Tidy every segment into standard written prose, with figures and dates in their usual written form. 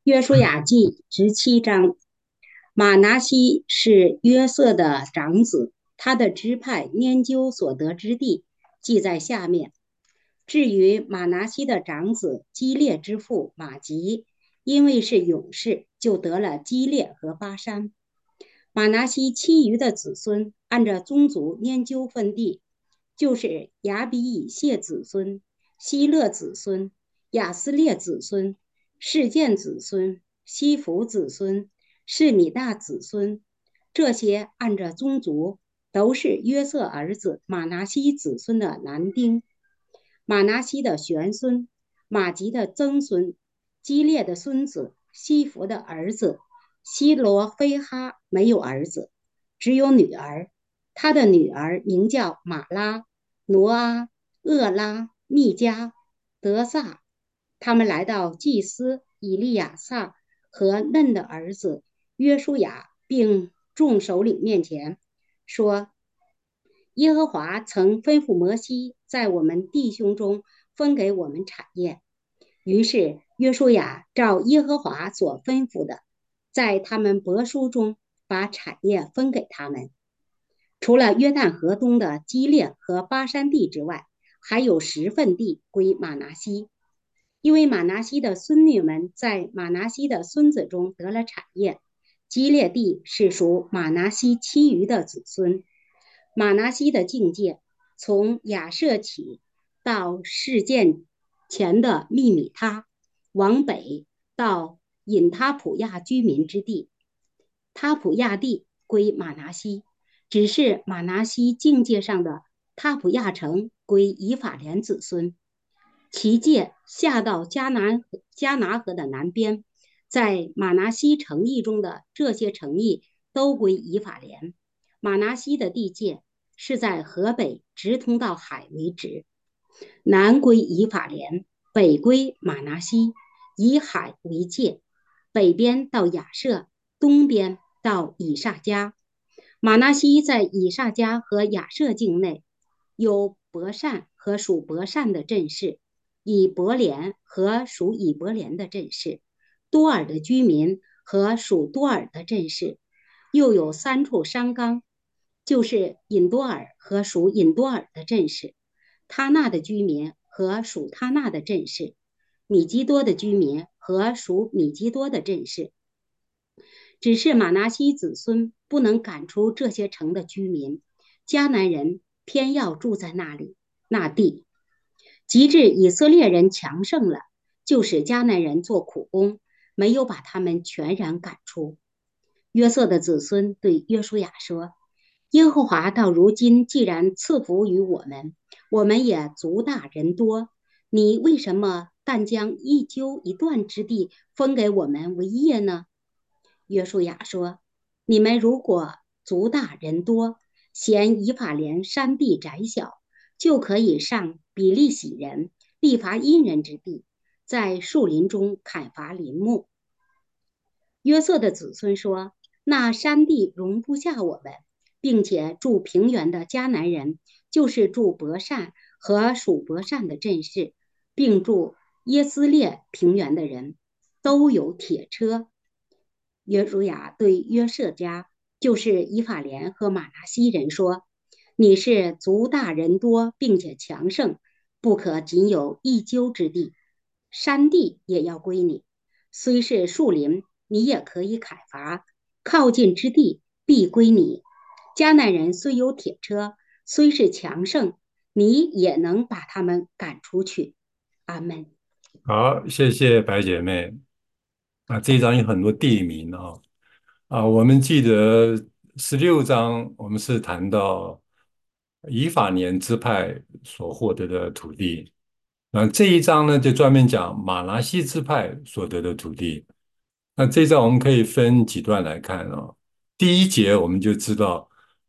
约书亚记17章，马拿西是约瑟的长子，他的支派拈阄所得之地记在下面。至于马拿西的长子基列之父马吉，因为是勇士，就得了基列和巴山。马拿西其余的子孙按照宗族拈阄分地，就是亚比以谢子孙、希勒子孙、亚斯列子孙、示剑子孙、西弗子孙、示米大子孙，这些按照宗族都是约瑟儿子马拿西子孙的男丁。马拿西的玄孙、马吉的曾孙、基列的孙子、西弗的儿子希罗非哈没有儿子，只有女儿。他的女儿名叫马拉、挪阿、厄拉、密加、德萨。他们来到祭司以利亚撒和嫩的儿子约书亚并众首领面前，说：耶和华曾吩咐摩西在我们弟兄中分给我们产业。于是约书亚照耶和华所吩咐的，在他们伯书中把产业分给他们。除了约旦河东的基列和巴山地之外，还有10份地归马拿西，因为马拿西的孙女们在马拿西的孙子中得了产业。基列地是属马拿西其余的子孙。马拿西的境界从亚设起到事件前的密米他，往北到隐他普亚居民之地。他普亚地归马拿西，只是马拿西境界上的他普亚城归以法莲子孙。其界下到加拿河的南边，在马拿西城邑中的这些城邑都归以法莲。马拿西的地界是在河北直通到海为止，南归以法莲，北归马拿西，以海为界，北边到亚设，东边到以萨迦。马拿西在以萨迦和亚设境内有伯善和属伯善的镇势，以伯莲和属以伯莲的镇势，多尔的居民和属多尔的镇势，又有3处山冈，就是隐多尔和属隐多尔的镇势，他纳的居民和属他纳的镇势，米基多的居民和属米基多的镇势。只是马拿西子孙不能赶出这些城的居民，迦南人偏要住在那里那地。及至以色列人强盛了，就使迦南人做苦工，没有把他们全然赶出。约瑟的子孙对约书亚说：耶和华到如今既然赐福于我们，我们也族大人多，你为什么但将一丘一段之地分给我们为业呢？约书亚说：你们如果族大人多，嫌以法莲山地窄小，就可以上比利洗人、利伐因人之地，在树林中砍伐林木。约瑟的子孙说：那山地容不下我们，并且住平原的迦南人，就是住伯善和属伯善的镇势，并住耶斯列平原的人，都有铁车。约书亚对约瑟家，就是以法莲和马拿西人说：你是族大人多，并且强盛，不可仅有一丘之地，山地也要归你。虽是树林，你也可以砍伐，靠近之地必归你。迦南人虽有铁车，虽是强盛，你也能把他们赶出去。阿门。 好，谢谢白姐妹。这一章有很多地名我们记得16章我们是谈到以法莲支派所获得的土地，这一章呢就专门讲马拿西支派所得的土地。那这一章我们可以分几段来看第一节我们就知道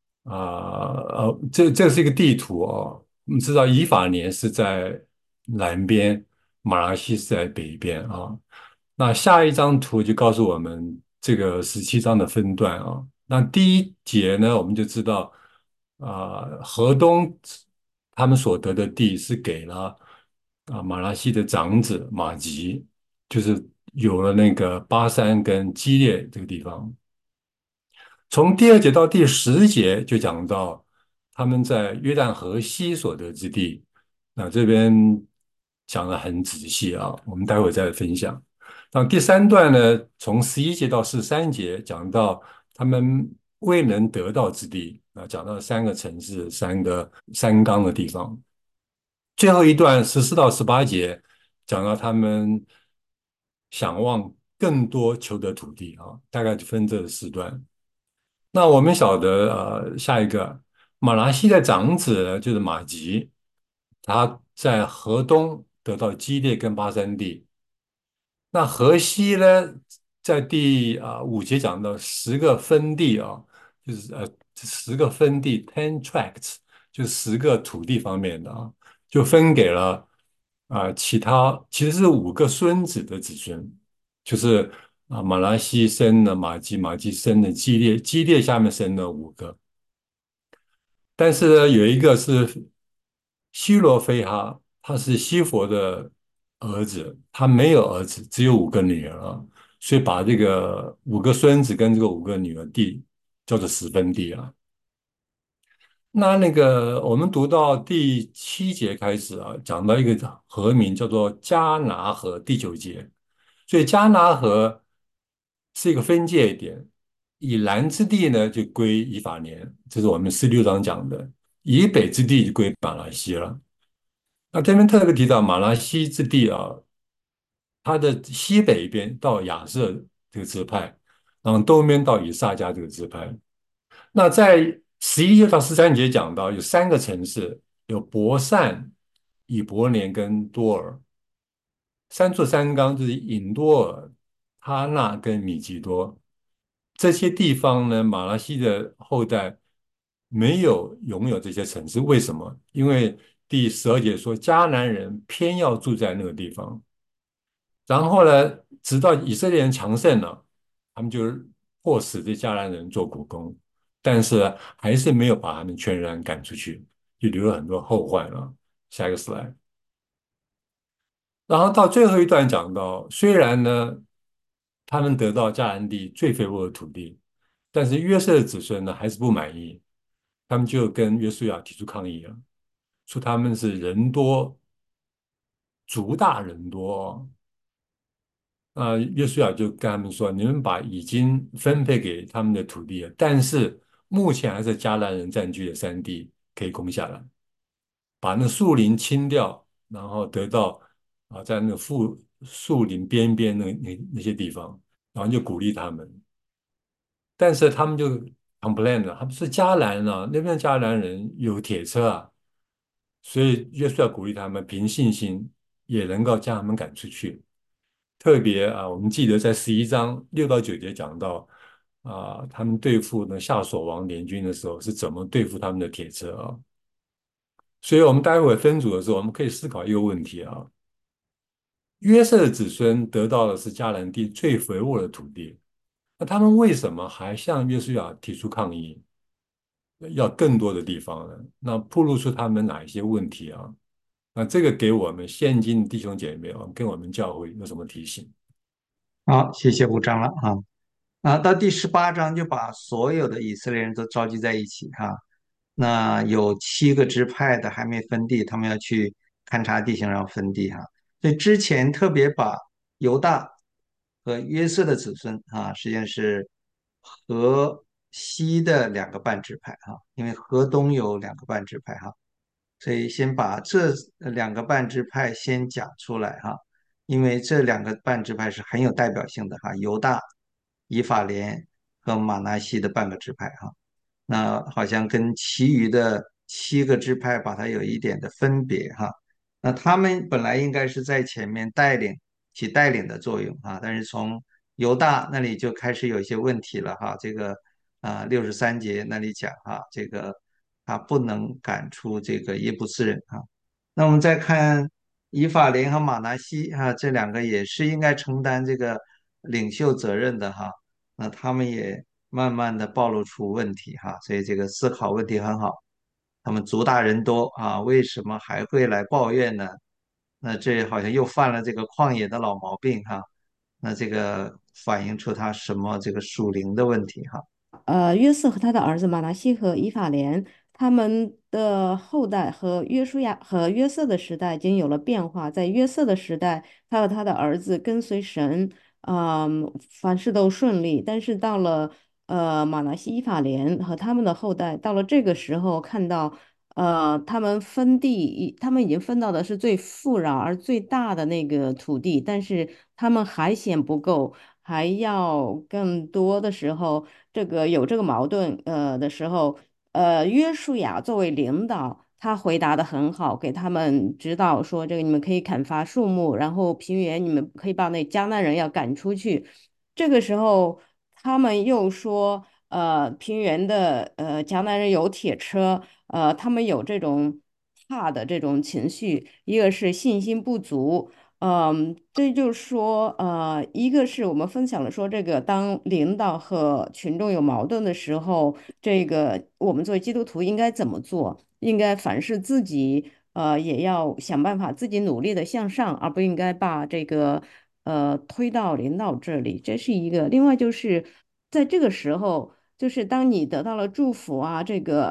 这是一个地图我们知道以法莲是在南边，马来西是在北边那下一张图就告诉我们这个17章的分段那第一节呢，我们就知道河东他们所得的地是给了马来西的长子马吉，就是有了那个巴山跟基列这个地方。从第二节到第10节就讲到他们在约旦河西所得之地，那这边讲得很仔细啊，我们待会再分享。到第3段呢，从11节到13节讲到他们未能得到之地啊，讲到3个城市、3个山冈的地方。最后一段14到18节讲到他们想望更多求得土地啊，大概就分这4段。那我们晓得，下一个马拉西的长子呢就是马吉，他在河东得到基列跟巴山地。那河西呢，在第5节讲到10个分地啊，就是10个分地 10 tracts，就是10个土地方面的啊，就分给了其实是5个孙子的子孙，就是马来西生了马基，马基生了基列，基列下面生了5个。但是呢，有一个是希罗非哈，他是西佛的儿子，他没有儿子，只有5个女儿啊，所以把这个5个孙子跟这个5个女儿地叫做10分地啊。那个我们读到第7节开始啊，讲到一个河名叫做加拿河，第9节，所以加拿河是一个分界点，以南之地呢就归以法莲，这是我们16章讲的，以北之地就归马来西了。那这边特别提到马来西之地啊，它的西北边到亚瑟这个支派，然后东边到以萨迦这个支派。那在11节到13节讲到有3个城市，有伯善、以伯莲跟多尔，3座山冈就是隐多尔、哈纳跟米吉多。这些地方呢，马来西的后代没有拥有这些城市，为什么？因为第12节说迦南人偏要住在那个地方，然后呢，直到以色列人强盛了，他们就迫使这迦南人做苦工，但是还是没有把他们全然赶出去，就留了很多后患啊。下一个 slide。然后到最后一段讲到，虽然呢，他们得到迦南地最肥沃的土地，但是约瑟的子孙呢还是不满意，他们就跟约书亚提出抗议了，说他们是人多族大人多哦。约书亚就跟他们说：“你们把已经分配给他们的土地了，但是目前还是迦南人占据的山地，可以攻下来，把那树林清掉，然后得到在那个树林边边那些地方，然后就鼓励他们。但是他们就 complain 了，他们是迦南啊，那边迦南人有铁车啊，所以约书亚鼓励他们凭信心也能够将他们赶出去。”特别我们记得在11章6到9节讲到他们对付那夏所王联军的时候是怎么对付他们的铁车啊。所以，我们待会分组的时候，我们可以思考一个问题啊：约瑟的子孙得到的是迦南地最肥沃的土地，那他们为什么还向约书亚提出抗议，要更多的地方呢？那暴露出他们哪一些问题啊？那这个给我们现今的弟兄姐妹啊，跟我们教会有什么提醒？ 好，谢谢吴章了到第18章就把所有的以色列人都召集在一起那有7个支派的还没分地，他们要去勘察地形，然后分地所以之前特别把犹大和约瑟的子孙实际上是河西的2个半支派因为河东有2个半支派所以先把这2个半支派先讲出来因为这2个半支派是很有代表性的犹大、以法莲和马拿西的半个支派那好像跟其余的7个支派把它有一点的分别那他们本来应该是在前面起带领的作用但是从犹大那里就开始有一些问题了这个63节那里讲这个他不能赶出这个耶布斯人那我们再看以法莲和马拿西这2个也是应该承担这个领袖责任的那他们也慢慢的暴露出问题所以这个思考问题很好。他们族大人多为什么还会来抱怨呢？那这好像又犯了这个旷野的老毛病那这个反映出他什么这个属灵的问题哈？ 约瑟和他的儿子马拿西和以法莲，他们的后代和约书亚和约瑟的时代已经有了变化。在约瑟的时代，他和他的儿子跟随神，凡事都顺利。但是到了马拿西、以法莲和他们的后代，到了这个时候，看到他们分地，他们已经分到的是最富饶而最大的那个土地，但是他们还嫌不够，还要更多的时候。有这个矛盾的时候，约书亚作为领导，他回答的很好，给他们指导说，这个你们可以砍伐树木，然后平原你们可以把那迦南人要赶出去。这个时候，他们又说，平原的迦南人有铁车，他们有这种怕的这种情绪，一个是信心不足。这就是说，一个是我们分享了说，这个当领导和群众有矛盾的时候，这个我们作为基督徒应该怎么做？应该凡事自己也要想办法自己努力的向上，而不应该把这个推到领导这里。这是一个。另外就是在这个时候，就是当你得到了祝福啊，这个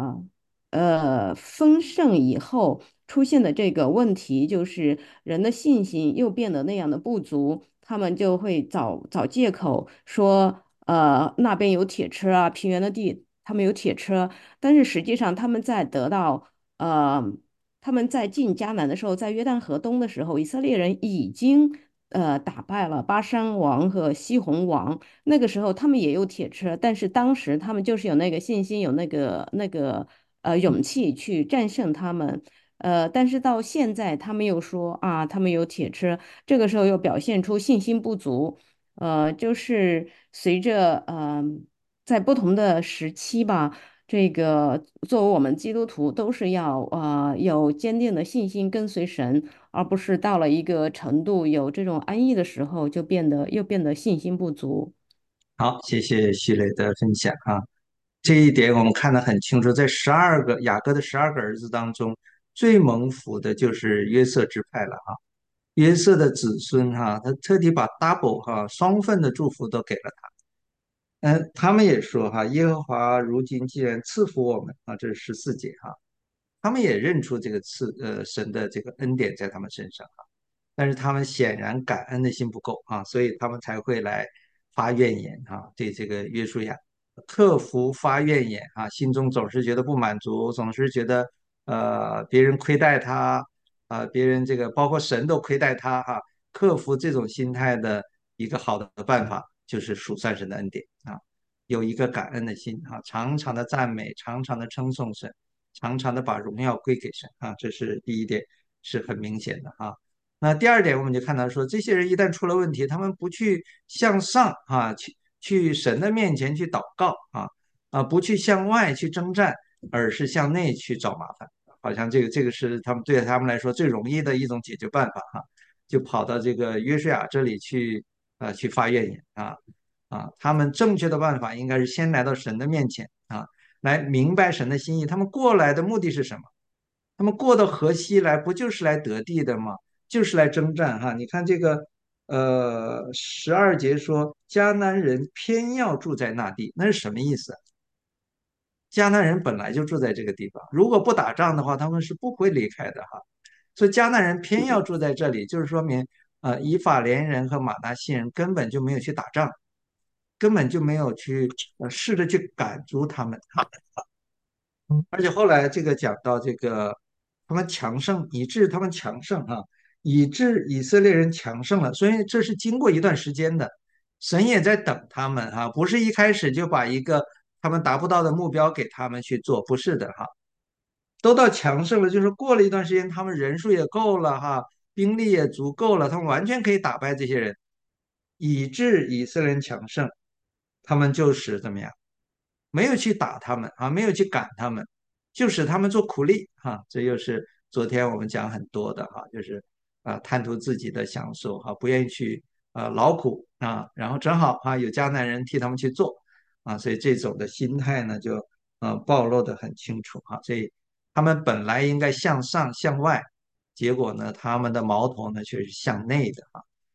丰盛以后。出现的这个问题，就是人的信心又变得那样的不足，他们就会找借口说，那边有铁车啊，平原的地他们有铁车，但是实际上他们在得到，呃，他们在进迦南的时候，在约旦河东的时候，以色列人已经打败了巴珊王和西宏王，那个时候他们也有铁车，但是当时他们就是有那个信心，有那个勇气去战胜他们。但是到现在，他们又说啊，他们有铁车，这个时候又表现出信心不足，就是随着在不同的时期吧，这个作为我们基督徒都是要有坚定的信心跟随神，而不是到了一个程度有这种安逸的时候，又变得信心不足。 好，谢谢徐磊的分享啊。这一点我们看得很清楚，在雅各的12个儿子当中，最蒙福的就是约瑟支派了哈。约瑟的子孙哈，他特地把 double 哈双份的祝福都给了他。他们也说哈，耶和华如今既然赐福我们啊，这是14节哈，他们也认出这个神的这个恩典在他们身上。但是他们显然感恩的心不够啊，所以他们才会来发怨言啊，对这个约书亚克服发怨言啊，心中总是觉得不满足，总是觉得别人亏待他别人这个包括神都亏待他哈、克服这种心态的一个好的办法就是数算神的恩典啊，有一个感恩的心啊，常常的赞美，常常的称颂神，常常的把荣耀归给神啊，这是第一点，是很明显的啊。那第二点，我们就看到说，这些人一旦出了问题，他们不去向上啊，去神的面前去祷告不去向外去征战，而是向内去找麻烦。好像这个是对他们来说最容易的一种解决办法就跑到这个约书亚这里去发怨言他们正确的办法应该是先来到神的面前来明白神的心意。他们过来的目的是什么？他们过到河西来，不就是来得地的吗？就是来征战哈。你看这个，12节说迦南人偏要住在那地，那是什么意思？迦南人本来就住在这个地方，如果不打仗的话，他们是不会离开的哈。所以迦南人偏要住在这里，就是说明以法莲人和马拿西人根本就没有去打仗，根本就没有去试着去赶逐他们。而且后来这个讲到这个，他们强盛，以致他们强盛以致以色列人强盛了。所以这是经过一段时间的，神也在等他们不是一开始就把一个他们达不到的目标给他们去做，不是的都到强盛了，就是过了一段时间，他们人数也够了兵力也足够了，他们完全可以打败这些人，以致以色列人强盛，他们就是怎么样？没有去打他们没有去赶他们，就使他们做苦力这又是昨天我们讲很多的就是贪图自己的享受不愿意去劳苦然后正好有迦南人替他们去做所以这种的心态呢就暴露的很清楚所以他们本来应该向上向外，结果呢他们的矛头呢却是向内的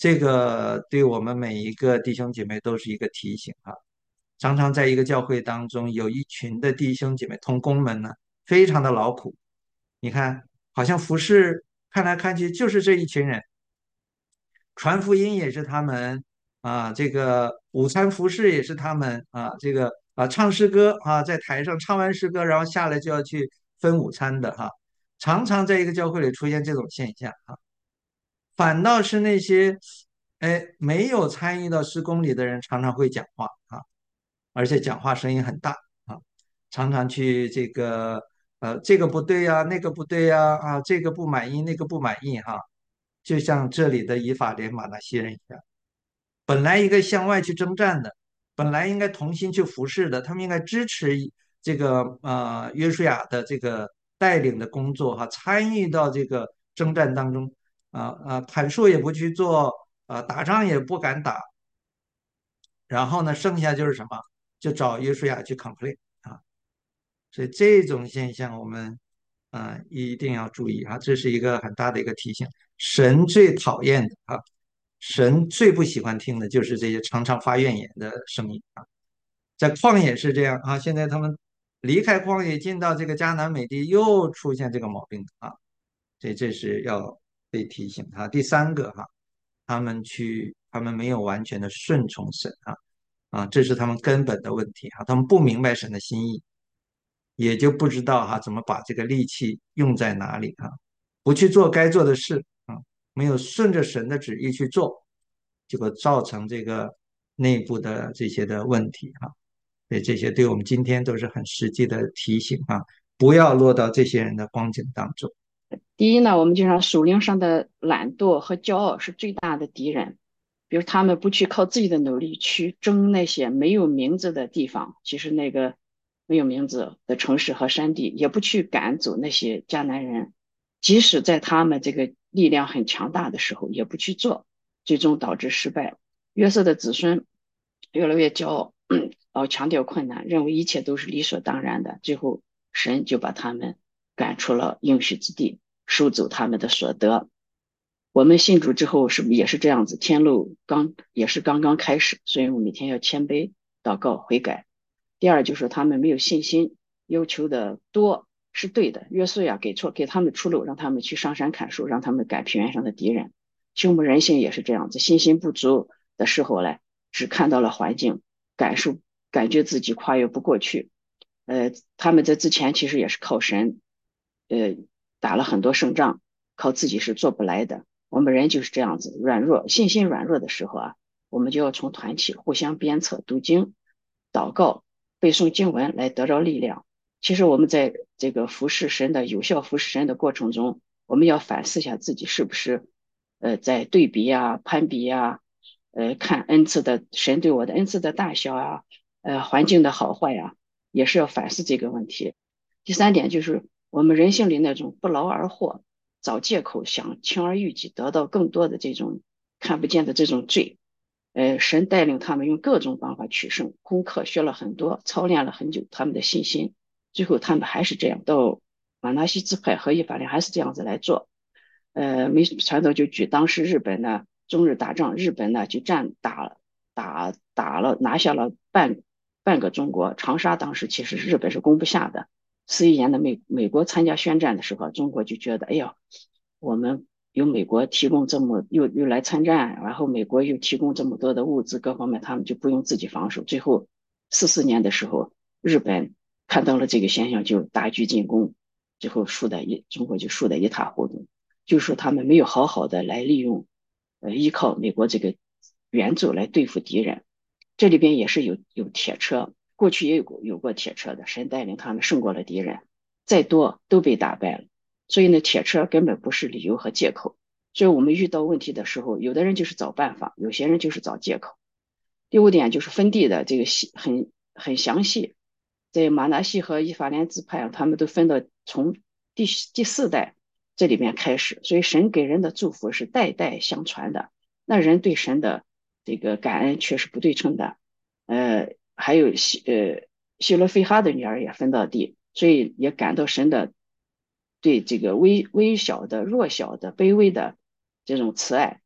这个对我们每一个弟兄姐妹都是一个提醒啊。常常在一个教会当中，有一群的弟兄姐妹同工们呢，非常的劳苦。你看，好像服侍看来看去就是这一群人，传福音也是他们啊，这个午餐服侍也是他们啊，这个唱诗歌啊，在台上唱完诗歌，然后下来就要去分午餐的哈、常常在一个教会里出现这种现象啊。反倒是那些没有参与到施工里的人，常常会讲话啊，而且讲话声音很大啊，常常去这个不对呀，那个不对呀，啊，这个不满意，那个不满意哈、就像这里的以法莲马那西人一样，本来一个向外去征战的，本来应该同心去服侍的，他们应该支持这个约书亚的这个带领的工作哈，参与到这个征战当中砍树也不去做打仗也不敢打，然后呢，剩下就是什么，就找约书亚去 complain 啊，所以这种现象我们一定要注意啊，这是一个很大的一个提醒。神最讨厌的神最不喜欢听的就是这些常常发怨言的声音啊。在旷野是这样啊，现在他们离开旷野进到这个迦南美地，又出现这个毛病啊，所以这是要被提醒啊。第三个他们没有完全的顺从神这是他们根本的问题他们不明白神的心意，也就不知道怎么把这个力气用在哪里不去做该做的事没有顺着神的旨意去做，结果造成这个内部的这些的问题所以这些对我们今天都是很实际的提醒不要落到这些人的光景当中。 第一呢，我们就让属灵上的懒惰和骄傲是最大的敌人。比如他们不去靠自己的努力去争那些没有名字的地方，其实那个没有名字的城市和山地，也不去赶走那些迦南人，即使在他们这个力量很强大的时候，也不去做，最终导致失败。约瑟的子孙越来越骄傲，强调困难，认为一切都是理所当然的，最后神就把他们赶出了应许之地，收走他们的所得。我们信主之后是不是也是这样子？天路也是刚刚开始，所以我们每天要谦卑祷告悔改。第二就是他们没有信心，要求的多是对的。约瑟呀给他们出路，让他们去上山砍树，让他们赶平原上的敌人。其实我们人性也是这样子，信心不足的时候呢，只看到了环境，感觉自己跨越不过去。他们在之前其实也是靠神，呃，打了很多胜仗，靠自己是做不来的。我们人就是这样子，信心软弱的时候我们就要从团体互相鞭策、读经、祷告、背诵经文来得着力量。其实我们在这个有效服侍神的过程中，我们要反思一下自己是不是在对比攀比看神对我的恩赐的大小环境的好坏也是要反思这个问题。第三点就是我们人性里那种不劳而获、找借口想轻而易举得到更多的这种看不见的这种罪。神带领他们用各种方法取胜，功课学了很多，操练了很久，他们的信心，最后他们还是这样，到马拿西支派和以法莲还是这样子来做。没传道就举当时日本呢中日打仗，日本呢就打了拿下了半个中国，长沙当时其实日本是攻不下的。41年的美国参加宣战的时候，中国就觉得，哎呀，我们有美国提供又来参战，然后美国又提供这么多的物资各方面，他们就不用自己防守。最后44年的时候，日本看到了这个现象，就大举进攻，最后中国就输得一塌糊涂。就是说他们没有好好的来利用，依靠美国这个援助来对付敌人。这里边也是有铁车，过去也有过铁车的，神带领他们胜过了敌人，再多都被打败了。所以呢，铁车根本不是理由和借口。所以我们遇到问题的时候，有的人就是找办法，有些人就是找借口。第五点就是分地的这个很详细，在马拿西和以法莲支派他们都分到从第四代这里面开始，所以神给人的祝福是代代相传的。那人对神的这个感恩却是不对称的。还有希罗非哈的女儿也分到地，所以也感到神的对这个微小的、弱小的、卑微的这种慈爱。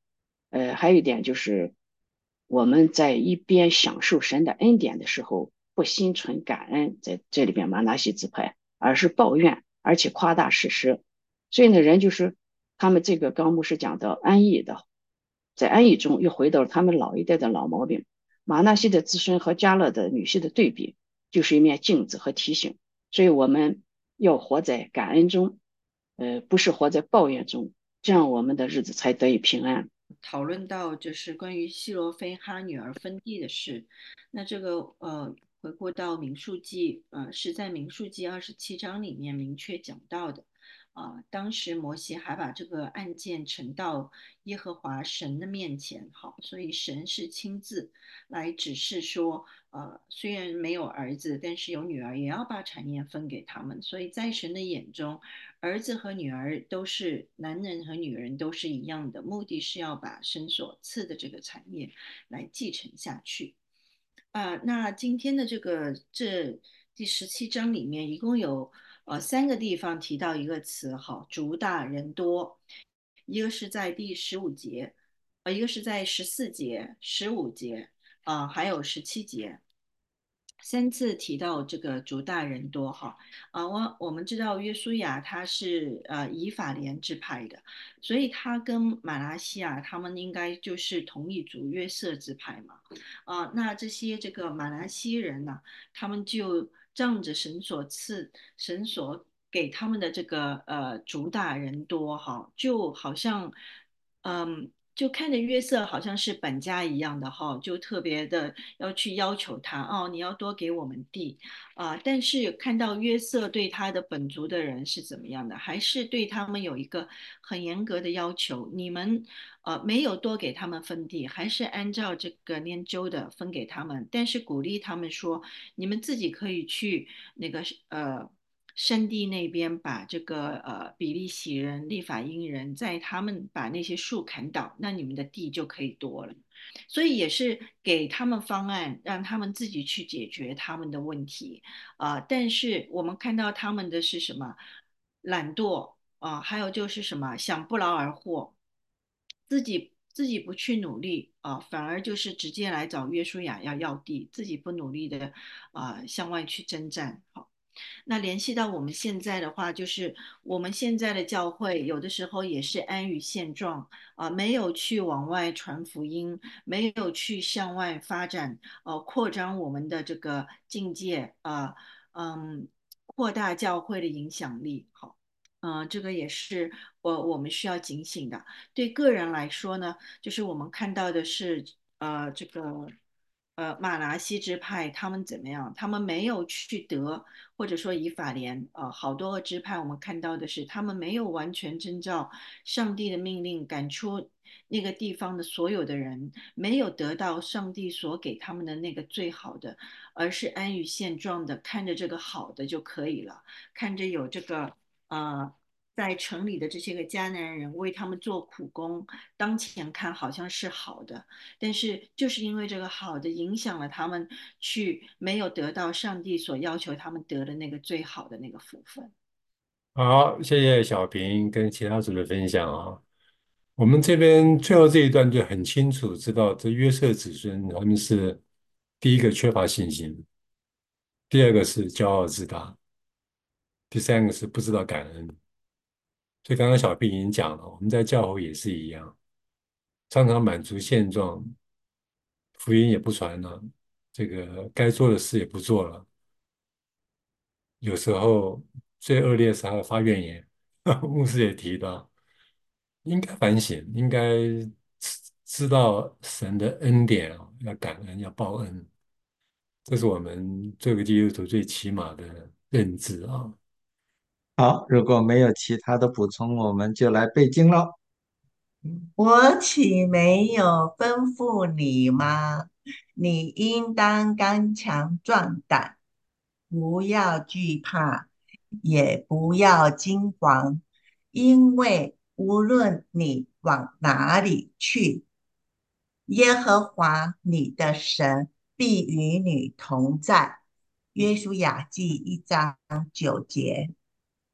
还有一点就是，我们在一边享受神的恩典的时候，不心存感恩，在这里边玛拿西支派，而是抱怨，而且夸大事实。所以呢，人就是他们这个纲目是讲的安逸的，在安逸中又回到了他们老一代的老毛病。玛拿西的子孙和加勒的女婿的对比，就是一面镜子和提醒。所以我们要活在感恩中，不是活在抱怨中，这样我们的日子才得以平安。 讨论到就是关于希罗非哈女儿分地的事，那这个回顾到民数记，是在民数记27章里面明确讲到的。当时摩西还把这个案件呈到耶和华神的面前，好，所以神是亲自来指示说，虽然没有儿子，但是有女儿，也要把产业分给他们。所以在神的眼中，儿子和女儿都是男人和女人都是一样的，目的是要把神所赐的这个产业来继承下去。那今天的这第17章里面，一共有3个地方提到一个词，好，族大人多，一个是在第15节，一个是在14节、15节，还有17节。3次提到这个族大人多哈，我们知道约书亚他是以法莲支派的，所以他跟马来西亚他们应该就是同一族约瑟支派嘛，那这些这个马来西人呢，他们就仗着神所给他们的这个族大人多哈，就好像就看着约瑟好像是本家一样的哈，就特别的要去要求他哦，你要多给我们地但是看到约瑟对他的本族的人是怎么样的，还是对他们有一个很严格的要求，你们没有多给他们分地，还是按照这个年周的分给他们，但是鼓励他们说，你们自己可以去那个圣地那边把这个比利洗人、利法因人，在他们把那些树砍倒，那你们的地就可以多了。所以也是给他们方案，让他们自己去解决他们的问题但是我们看到他们的是什么？懒惰还有就是什么想不劳而获，自己不去努力反而就是直接来找约书亚要地，自己不努力的向外去征战。好，那联系到我们现在的话，就是我们现在的教会有的时候也是安于现状没有去往外传福音，没有去向外发展扩张我们的这个境界扩大教会的影响力。好。这个也是我们需要警醒的。对个人来说呢，就是我们看到的是这个马拿西支派他们怎么样？他们没有去得，或者说以法莲好多个支派，我们看到的是他们没有完全遵照上帝的命令赶出那个地方的所有的人，没有得到上帝所给他们的那个最好的，而是安于现状的，看着这个好的就可以了，看着有这个。在城里的这些个迦南人为他们做苦工，当前看好像是好的，但是就是因为这个好的影响了他们，去没有得到上帝所要求他们得的那个最好的那个福分。 好，谢谢小平跟其他组的分享啊。我们这边最后这一段就很清楚知道，这约瑟子孙他们是第一个缺乏信心，第二个是骄傲自大，第三个是不知道感恩。所以刚刚小平已经讲了，我们在教会也是一样，常常满足现状，福音也不传了，这个该做的事也不做了，有时候最恶劣是还要发怨言。牧师也提到，应该反省，应该知道神的恩典啊，要感恩，要报恩，这是我们这个基督徒最起码的认知啊。 好，如果没有其他的补充，我们就来背经喽。 我岂没有吩咐你吗？你应当刚强壮胆，不要惧怕，也不要惊慌，因为无论你往哪里去，耶和华你的神必与你同在。约书亚记1章9节。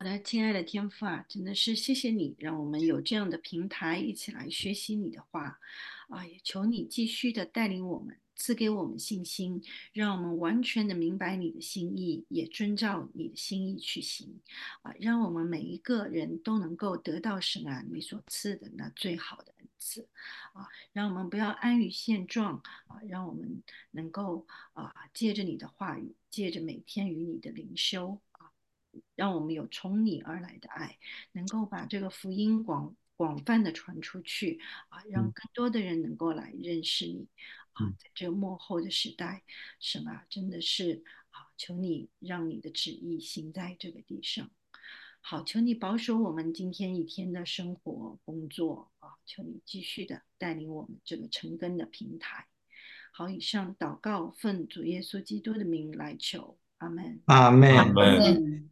好的，亲爱的天父啊，真的是谢谢你，让我们有这样的平台一起来学习你的话啊，也求你继续的带领我们，赐给我们信心，让我们完全的明白你的心意，也遵照你的心意去行啊，让我们每一个人都能够得到神啊你所赐的那最好的恩赐啊，让我们不要安于现状啊，让我们能够借着你的话语，借着每天与你的灵修啊。让我们有从你而来的爱，能够把这个福音广泛的传出去啊，让嗯更多的人能够来认识你啊， 嗯在这个幕后的时代，神啊，真的是求你让你的旨意行在这个地上。好，求你保守我们今天一天的生活、工作啊，求你继续的带领我们这个成根的平台。好，以上祷告奉主耶稣基督的名来求，阿门。 阿阿妹。 门。